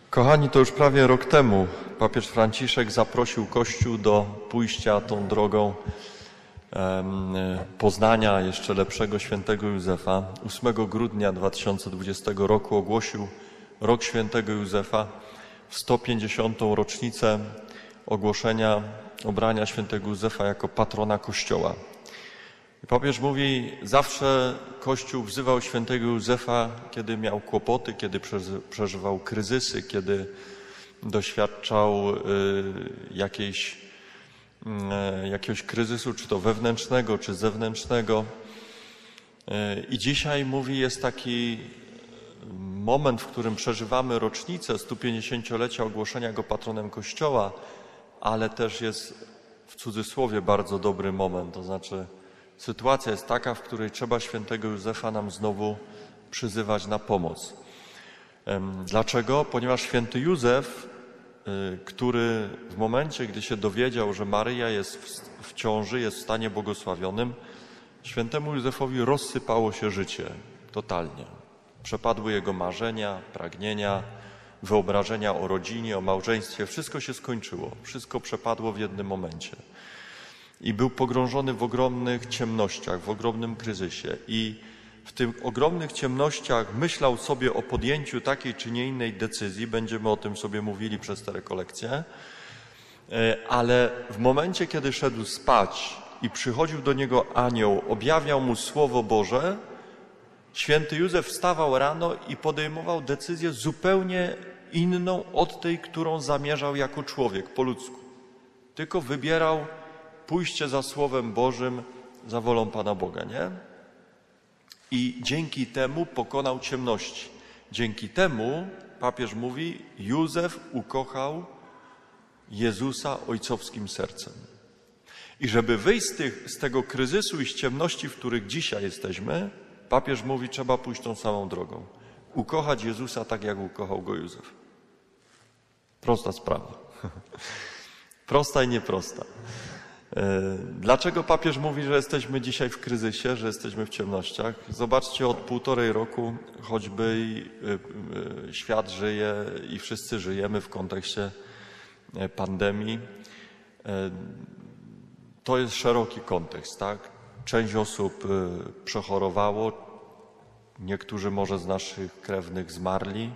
Kochani, to już prawie rok temu papież Franciszek zaprosił Kościół do pójścia tą drogą poznania jeszcze lepszego świętego Józefa. 8 grudnia 2020 roku ogłosił Rok Świętego Józefa w 150. rocznicę ogłoszenia obrania świętego Józefa jako patrona Kościoła. I papież mówi, zawsze Kościół wzywał świętego Józefa, kiedy miał kłopoty, kiedy przeżywał kryzysy, kiedy doświadczał jakiegoś kryzysu, czy to wewnętrznego, czy zewnętrznego. I dzisiaj, mówi, jest taki moment, w którym przeżywamy rocznicę 150-lecia ogłoszenia go patronem Kościoła, ale też jest w cudzysłowie bardzo dobry moment, to znaczy sytuacja jest taka, w której trzeba świętego Józefa nam znowu przyzywać na pomoc. Dlaczego? Ponieważ święty Józef, który w momencie, gdy się dowiedział, że Maryja jest w ciąży, jest w stanie błogosławionym, świętemu Józefowi rozsypało się życie totalnie. Przepadły jego marzenia, pragnienia, wyobrażenia o rodzinie, o małżeństwie. Wszystko się skończyło. Wszystko przepadło w jednym momencie. I był pogrążony w ogromnych ciemnościach, w ogromnym kryzysie. I w tych ogromnych ciemnościach myślał sobie o podjęciu takiej czy nie innej decyzji. Będziemy o tym sobie mówili przez te rekolekcje. Ale w momencie, kiedy szedł spać i przychodził do niego anioł, objawiał mu Słowo Boże, święty Józef wstawał rano i podejmował decyzję zupełnie inną od tej, którą zamierzał jako człowiek po ludzku. Tylko wybierał pójście za Słowem Bożym, za wolą Pana Boga, nie? I dzięki temu pokonał ciemności. Dzięki temu, papież mówi, Józef ukochał Jezusa ojcowskim sercem. I żeby wyjść z tego kryzysu i z ciemności, w których dzisiaj jesteśmy, papież mówi, trzeba pójść tą samą drogą. Ukochać Jezusa tak, jak ukochał go Józef. Prosta sprawa. Prosta i nieprosta. Dlaczego papież mówi, że jesteśmy dzisiaj w kryzysie, że jesteśmy w ciemnościach? Zobaczcie, od 1,5 roku choćby świat żyje i wszyscy żyjemy w kontekście pandemii. To jest szeroki kontekst, tak? Część osób przechorowało, niektórzy może z naszych krewnych zmarli.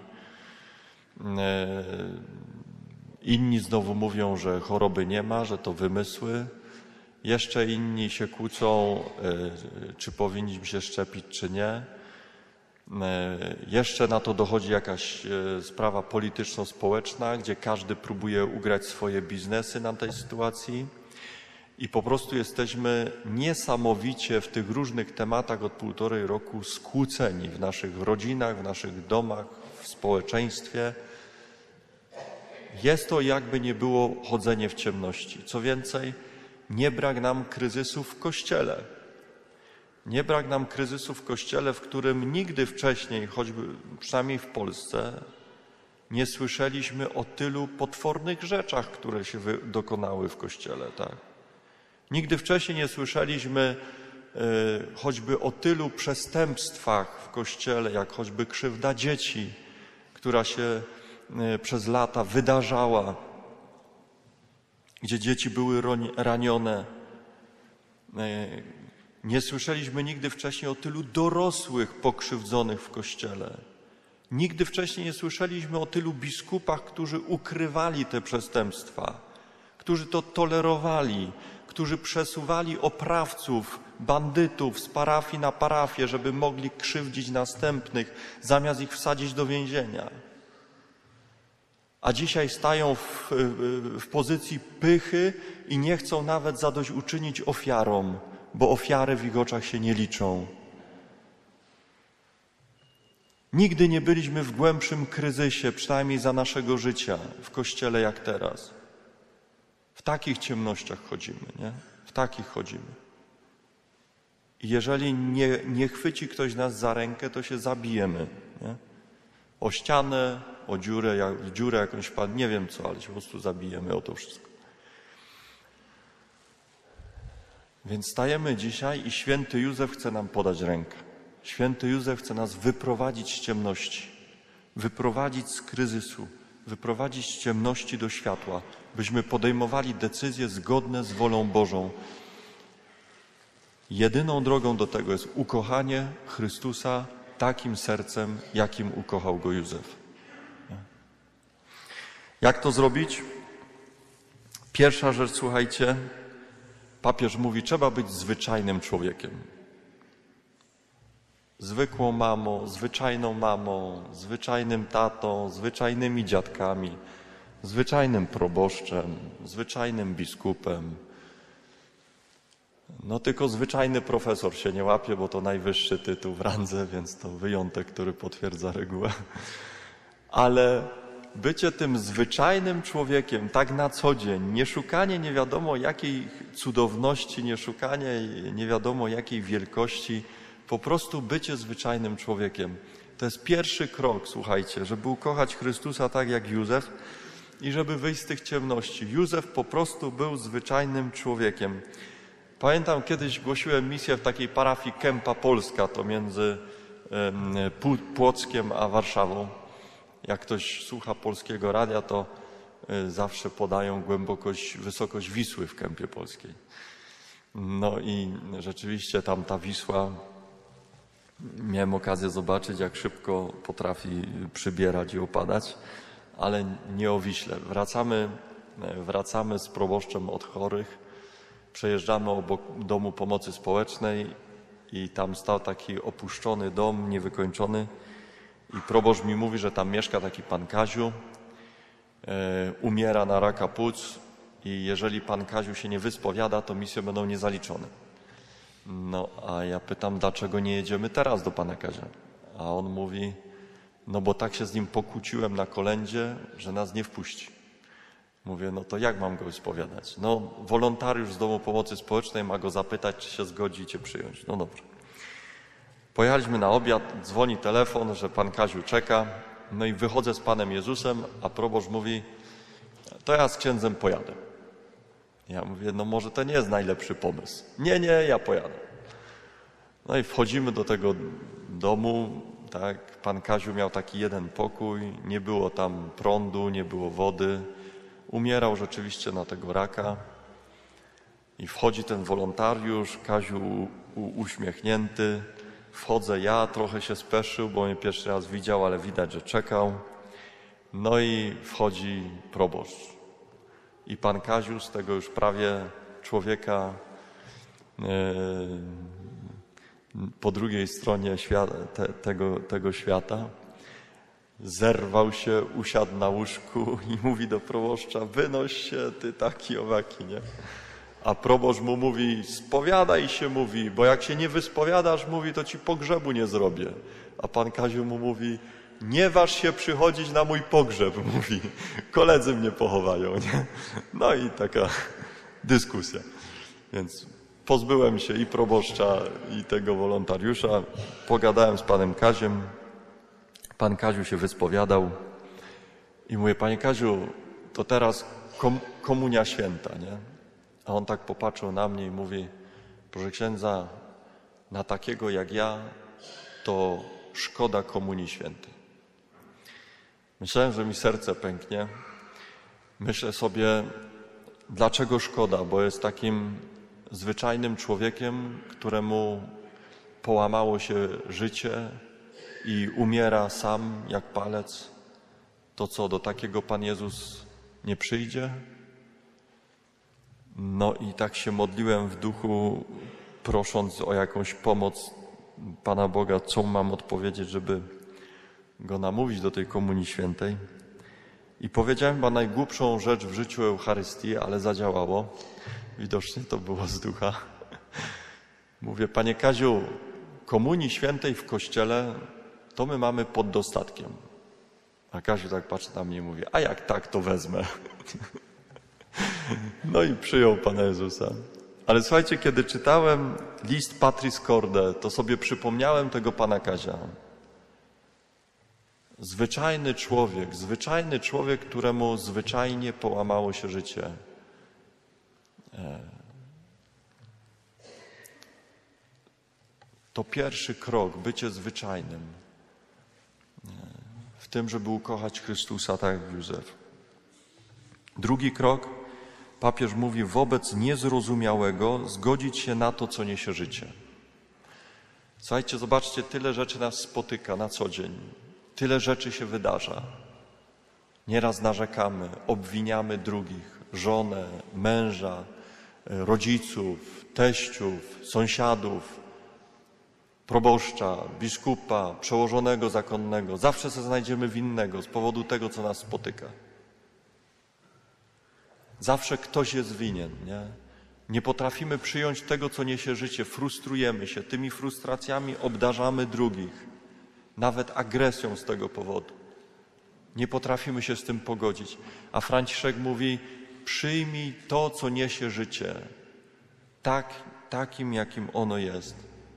Inni znowu mówią, że choroby nie ma, że to wymysły. Jeszcze inni się kłócą, czy powinniśmy się szczepić, czy nie. Jeszcze na to dochodzi jakaś sprawa polityczno-społeczna, gdzie każdy próbuje ugrać swoje biznesy na tej sytuacji. I po prostu jesteśmy niesamowicie w tych różnych tematach od 1,5 roku skłóceni w naszych rodzinach, w naszych domach, w społeczeństwie. Jest to, jakby nie było, chodzenie w ciemności. Co więcej, nie brak nam kryzysu w Kościele. Nie brak nam kryzysu w Kościele, w którym nigdy wcześniej, choćby przynajmniej w Polsce, nie słyszeliśmy o tylu potwornych rzeczach, które się dokonały w Kościele. Tak? Nigdy wcześniej nie słyszeliśmy choćby o tylu przestępstwach w Kościele, jak choćby krzywda dzieci, która się przez lata wydarzała, gdzie dzieci były ranione. Nie słyszeliśmy nigdy wcześniej o tylu dorosłych pokrzywdzonych w Kościele. Nigdy wcześniej nie słyszeliśmy o tylu biskupach, którzy ukrywali te przestępstwa, którzy to tolerowali, którzy przesuwali oprawców, bandytów z parafii na parafię, żeby mogli krzywdzić następnych, zamiast ich wsadzić do więzienia. A dzisiaj stają w pozycji pychy i nie chcą nawet zadośćuczynić ofiarom, bo ofiary w ich oczach się nie liczą. Nigdy nie byliśmy w głębszym kryzysie, przynajmniej za naszego życia, w Kościele jak teraz. W takich ciemnościach chodzimy, nie? W takich chodzimy. I jeżeli nie chwyci ktoś nas za rękę, to się zabijemy, nie? O ścianę, o dziurę jakąś, nie wiem co, ale się po prostu zabijemy o to wszystko. Więc stajemy dzisiaj i święty Józef chce nam podać rękę. Święty Józef chce nas wyprowadzić z ciemności, wyprowadzić z kryzysu, wyprowadzić z ciemności do światła, byśmy podejmowali decyzje zgodne z wolą Bożą. Jedyną drogą do tego jest ukochanie Chrystusa takim sercem, jakim ukochał go Józef. Jak to zrobić? Pierwsza rzecz, słuchajcie, papież mówi, trzeba być zwyczajnym człowiekiem. Zwykłą mamą, zwyczajnym tatą, zwyczajnymi dziadkami, zwyczajnym proboszczem, zwyczajnym biskupem. No tylko zwyczajny profesor się nie łapie, bo to najwyższy tytuł w randze, więc to wyjątek, który potwierdza regułę. Ale bycie tym zwyczajnym człowiekiem tak na co dzień, nie szukanie nie wiadomo jakiej cudowności, nie szukanie nie wiadomo jakiej wielkości, po prostu bycie zwyczajnym człowiekiem. To jest pierwszy krok, słuchajcie, żeby ukochać Chrystusa tak jak Józef i żeby wyjść z tych ciemności. Józef po prostu był zwyczajnym człowiekiem. Pamiętam, kiedyś głosiłem misję w takiej parafii Kępa Polska, to między Płockiem a Warszawą. Jak ktoś słucha polskiego radia, to zawsze podają wysokość Wisły w Kępie Polskiej. No i rzeczywiście tam ta Wisła, miałem okazję zobaczyć, jak szybko potrafi przybierać i opadać, ale nie o Wiśle. Wracamy z proboszczem od chorych, przejeżdżamy obok domu pomocy społecznej i tam stał taki opuszczony dom, niewykończony i proboszcz mi mówi, że tam mieszka taki pan Kaziu, umiera na raka płuc i jeżeli pan Kaziu się nie wyspowiada, to misje będą niezaliczone. No a ja pytam, dlaczego nie jedziemy teraz do pana Kazia? A on mówi, no bo tak się z nim pokłóciłem na kolędzie, że nas nie wpuści. Mówię, no to jak mam go wyspowiadać? No wolontariusz z Domu Pomocy Społecznej ma go zapytać, czy się zgodzi cię przyjąć. No dobrze. Pojechaliśmy na obiad, dzwoni telefon, że pan Kaziu czeka, no i wychodzę z Panem Jezusem, a proboszcz mówi, to ja z księdzem pojadę. Ja mówię, no może to nie jest najlepszy pomysł. Nie, ja pojadę. No i wchodzimy do tego domu, tak, pan Kaziu miał taki jeden pokój, nie było tam prądu, nie było wody, umierał rzeczywiście na tego raka i wchodzi ten wolontariusz, Kaziu uśmiechnięty, wchodzę ja, trochę się speszył, bo mnie pierwszy raz widział, ale widać, że czekał. No i wchodzi proboszcz. I pan Kaziu z tego już prawie człowieka po drugiej stronie tego świata zerwał się, usiadł na łóżku i mówi do proboszcza, wynoś się, ty taki owaki, nie? A proboszcz mu mówi, spowiadaj się, mówi, bo jak się nie wyspowiadasz, mówi, to ci pogrzebu nie zrobię. A pan Kaziu mu mówi, nie waż się przychodzić na mój pogrzeb, mówi, koledzy mnie pochowają, nie? No i taka dyskusja. Więc pozbyłem się i proboszcza, i tego wolontariusza, pogadałem z panem Kaziem, pan Kaziu się wyspowiadał i mówię, panie Kaziu, to teraz komunia święta, nie? A on tak popatrzył na mnie i mówi, proszę księdza, na takiego jak ja to szkoda komunii świętej. Myślałem, że mi serce pęknie. Myślę sobie, dlaczego szkoda, bo jest takim zwyczajnym człowiekiem, któremu połamało się życie i umiera sam jak palec. To co, do takiego Pan Jezus nie przyjdzie? No i tak się modliłem w duchu, prosząc o jakąś pomoc Pana Boga, co mam odpowiedzieć, żeby Go namówić do tej Komunii Świętej. I powiedziałem chyba najgłupszą rzecz w życiu Eucharystii, ale zadziałało. Widocznie to było z ducha. Mówię, Panie Kaziu, Komunii Świętej w Kościele to my mamy pod dostatkiem. A Kaziu tak patrzy na mnie i mówi, a jak tak, to wezmę. No i przyjął Pana Jezusa. Ale słuchajcie, kiedy czytałem list Patris Corde, to sobie przypomniałem tego Pana Kazia. Zwyczajny człowiek, któremu zwyczajnie połamało się życie. To pierwszy krok, bycie zwyczajnym. W tym, żeby ukochać Chrystusa tak jak Józef. Drugi krok, papież mówi, wobec niezrozumiałego zgodzić się na to, co niesie życie. Słuchajcie, zobaczcie, tyle rzeczy nas spotyka na co dzień. Tyle rzeczy się wydarza. Nieraz narzekamy, obwiniamy drugich, żonę, męża, rodziców, teściów, sąsiadów, proboszcza, biskupa, przełożonego zakonnego. Zawsze się znajdziemy winnego z powodu tego, co nas spotyka. Zawsze ktoś jest winien, nie? Nie potrafimy przyjąć tego, co niesie życie. Frustrujemy się. Tymi frustracjami obdarzamy drugich. Nawet agresją z tego powodu. Nie potrafimy się z tym pogodzić. A Franciszek mówi, przyjmij to, co niesie życie. Takim, jakim ono jest.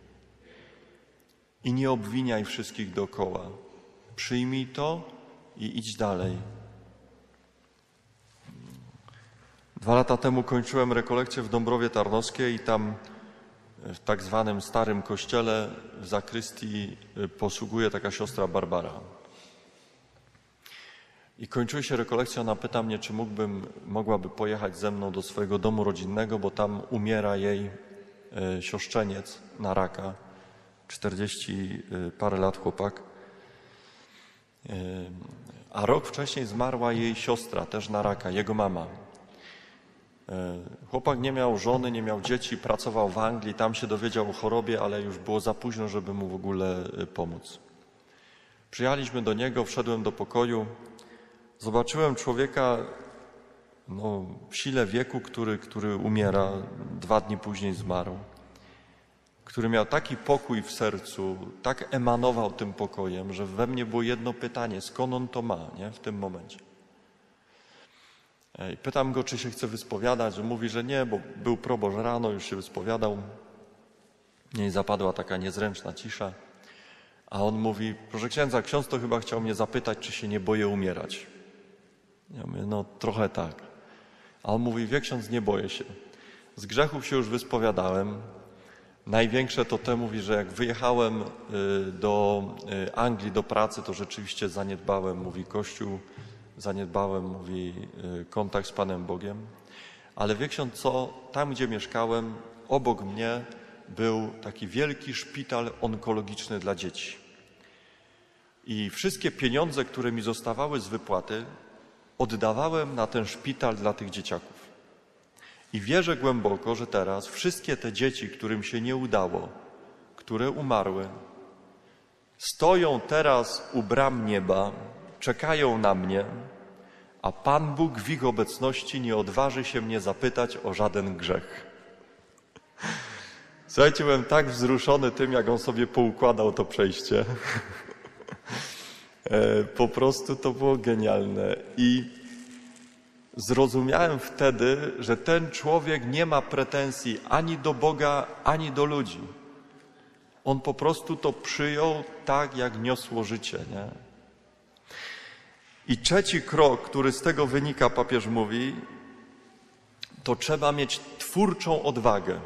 I nie obwiniaj wszystkich dookoła. Przyjmij to i idź dalej. 2 lata temu kończyłem rekolekcję w Dąbrowie Tarnowskiej i tam w tak zwanym starym kościele w zakrystii posługuje taka siostra Barbara. I kończyła się rekolekcja, ona pyta mnie, czy mogłaby pojechać ze mną do swojego domu rodzinnego, bo tam umiera jej siostrzeniec na raka. 40 parę lat chłopak. A rok wcześniej zmarła jej siostra, też na raka, jego mama. Chłopak nie miał żony, nie miał dzieci, pracował w Anglii, tam się dowiedział o chorobie, ale już było za późno, żeby mu w ogóle pomóc. Przyjechaliśmy do niego, wszedłem do pokoju, zobaczyłem człowieka w sile wieku, który umiera, 2 dni później zmarł, który miał taki pokój w sercu, tak emanował tym pokojem, że we mnie było jedno pytanie, skąd on to ma, nie? W tym momencie. I pytam go, czy się chce wyspowiadać, on mówi, że nie, bo był proboszcz rano, już się wyspowiadał. I zapadła taka niezręczna cisza. A on mówi, proszę księdza, ksiądz to chyba chciał mnie zapytać, czy się nie boję umierać. Ja mówię, trochę tak. A on mówi, wie ksiądz, nie boję się. Z grzechów się już wyspowiadałem. Największe to te mówi, że jak wyjechałem do Anglii do pracy, to rzeczywiście zaniedbałem, mówi Kościół, zaniedbałem, mówi, kontakt z Panem Bogiem. Ale wie ksiądz co, tam gdzie mieszkałem, obok mnie był taki wielki szpital onkologiczny dla dzieci. I wszystkie pieniądze, które mi zostawały z wypłaty, oddawałem na ten szpital dla tych dzieciaków. I wierzę głęboko, że teraz wszystkie te dzieci, którym się nie udało, które umarły, stoją teraz u bram nieba, czekają na mnie, a Pan Bóg w ich obecności nie odważy się mnie zapytać o żaden grzech. Słuchajcie, byłem tak wzruszony tym, jak on sobie poukładał to przejście. Po prostu to było genialne. I zrozumiałem wtedy, że ten człowiek nie ma pretensji ani do Boga, ani do ludzi. On po prostu to przyjął tak, jak niosło życie, nie? I trzeci krok, który z tego wynika, papież mówi, to trzeba mieć twórczą odwagę.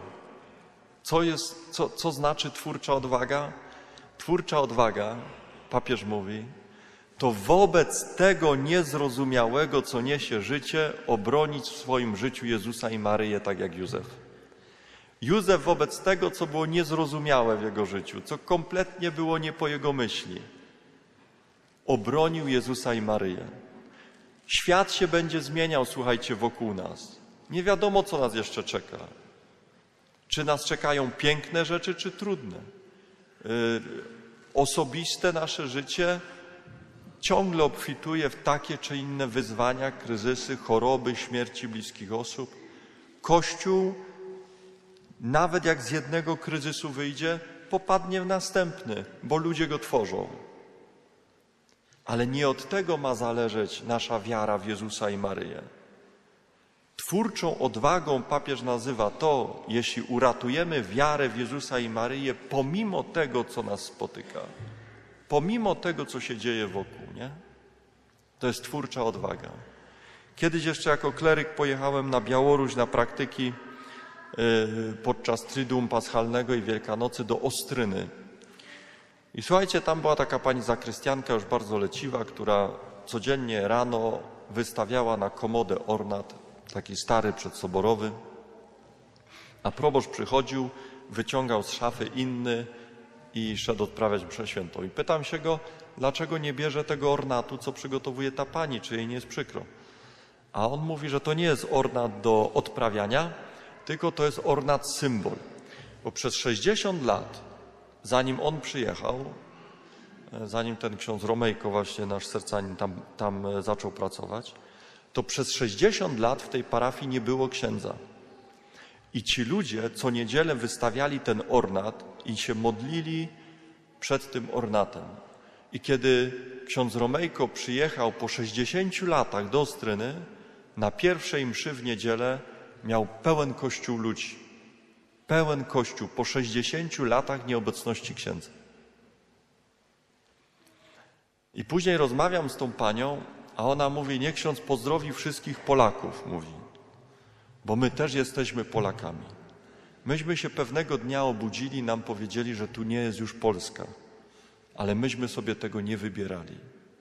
Co znaczy twórcza odwaga? Twórcza odwaga, papież mówi, to wobec tego niezrozumiałego, co niesie życie, obronić w swoim życiu Jezusa i Maryję, tak jak Józef. Józef wobec tego, co było niezrozumiałe w jego życiu, co kompletnie było nie po jego myśli, obronił Jezusa i Maryję. Świat się będzie zmieniał, słuchajcie, wokół nas. Nie wiadomo, co nas jeszcze czeka. Czy nas czekają piękne rzeczy, czy trudne. Osobiste nasze życie ciągle obfituje w takie czy inne wyzwania, kryzysy, choroby, śmierci bliskich osób. Kościół, nawet jak z jednego kryzysu wyjdzie, popadnie w następny, bo ludzie go tworzą. Ale nie od tego ma zależeć nasza wiara w Jezusa i Maryję. Twórczą odwagą papież nazywa to, jeśli uratujemy wiarę w Jezusa i Maryję pomimo tego, co nas spotyka. Pomimo tego, co się dzieje wokół, nie? To jest twórcza odwaga. Kiedyś jeszcze jako kleryk pojechałem na Białoruś na praktyki podczas Triduum Paschalnego i Wielkanocy do Ostryny. I słuchajcie, tam była taka pani zakrystianka, już bardzo leciwa, która codziennie rano wystawiała na komodę ornat, taki stary, przedsoborowy, a proboszcz przychodził, wyciągał z szafy inny i szedł odprawiać mszę świętą. I pytam się go, dlaczego nie bierze tego ornatu, co przygotowuje ta pani, czy jej nie jest przykro. A on mówi, że to nie jest ornat do odprawiania, tylko to jest ornat symbol. Bo przez 60 lat, zanim on przyjechał, zanim ten ksiądz Romejko, właśnie nasz sercanin, tam zaczął pracować, to przez 60 lat w tej parafii nie było księdza. I ci ludzie co niedzielę wystawiali ten ornat i się modlili przed tym ornatem. I kiedy ksiądz Romejko przyjechał po 60 latach do Ostryny, na pierwszej mszy w niedzielę miał pełen kościół ludzi. Pełen kościół po 60 latach nieobecności księdza. I później rozmawiam z tą panią, a ona mówi, niech ksiądz pozdrowi wszystkich Polaków, mówi, bo my też jesteśmy Polakami. Myśmy się pewnego dnia obudzili, nam powiedzieli, że tu nie jest już Polska, ale myśmy sobie tego nie wybierali.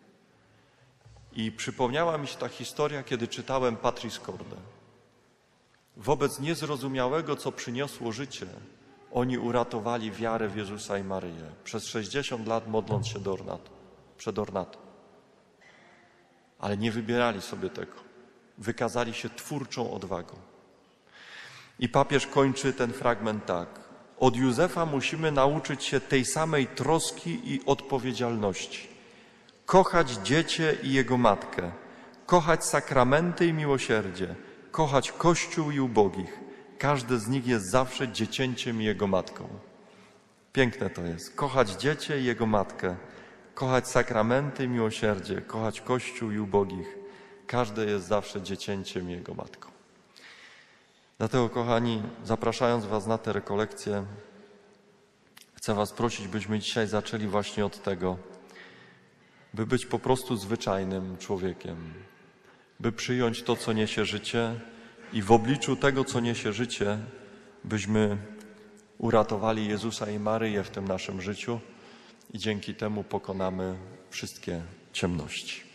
I przypomniała mi się ta historia, kiedy czytałem Patris Corde. Wobec niezrozumiałego, co przyniosło życie, oni uratowali wiarę w Jezusa i Maryję. Przez 60 lat modląc się do ornatu, przed ornatem. Ale nie wybierali sobie tego. Wykazali się twórczą odwagą. I papież kończy ten fragment tak. Od Józefa musimy nauczyć się tej samej troski i odpowiedzialności. Kochać dziecię i jego matkę. Kochać sakramenty i miłosierdzie. Kochać Kościół i ubogich. Każdy z nich jest zawsze dziecięciem i jego matką. Piękne to jest. Kochać dziecię i jego matkę. Kochać sakramenty i miłosierdzie. Kochać Kościół i ubogich. Każdy jest zawsze dziecięciem i jego matką. Dlatego, kochani, zapraszając Was na tę rekolekcję, chcę Was prosić, byśmy dzisiaj zaczęli właśnie od tego, by być po prostu zwyczajnym człowiekiem, by przyjąć to, co niesie życie i w obliczu tego, co niesie życie, byśmy uratowali Jezusa i Maryję w tym naszym życiu i dzięki temu pokonamy wszystkie ciemności.